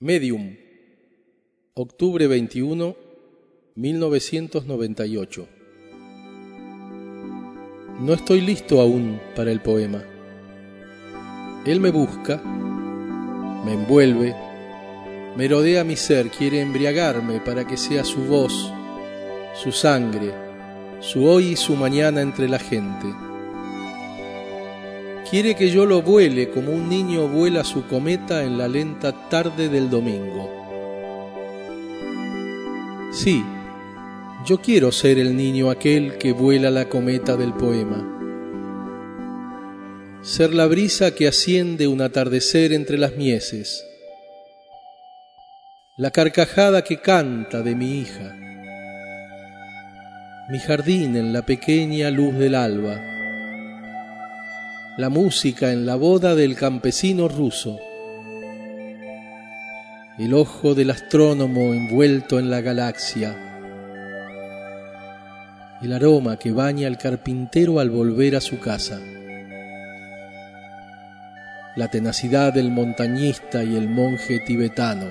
Medium, octubre 21, 1998. No estoy listo aún para el poema. Él me busca, me envuelve, merodea mi ser, quiere embriagarme para que sea su voz, su sangre, su hoy y su mañana entre la gente. Quiere que yo lo vuele como un niño vuela su cometa en la lenta tarde del domingo. Sí, yo quiero ser el niño aquel que vuela la cometa del poema. Ser la brisa que asciende un atardecer entre las mieses. La carcajada que canta de mi hija. Mi jardín en la pequeña luz del alba. La música en la boda del campesino ruso. El ojo del astrónomo envuelto en la galaxia. El aroma que baña al carpintero al volver a su casa. La tenacidad del montañista y el monje tibetano.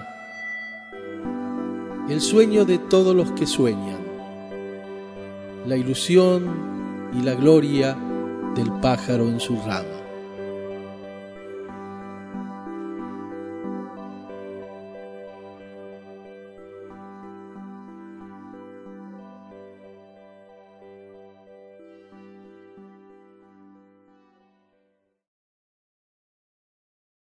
El sueño de todos los que sueñan. La ilusión y la gloria del pájaro en su rama.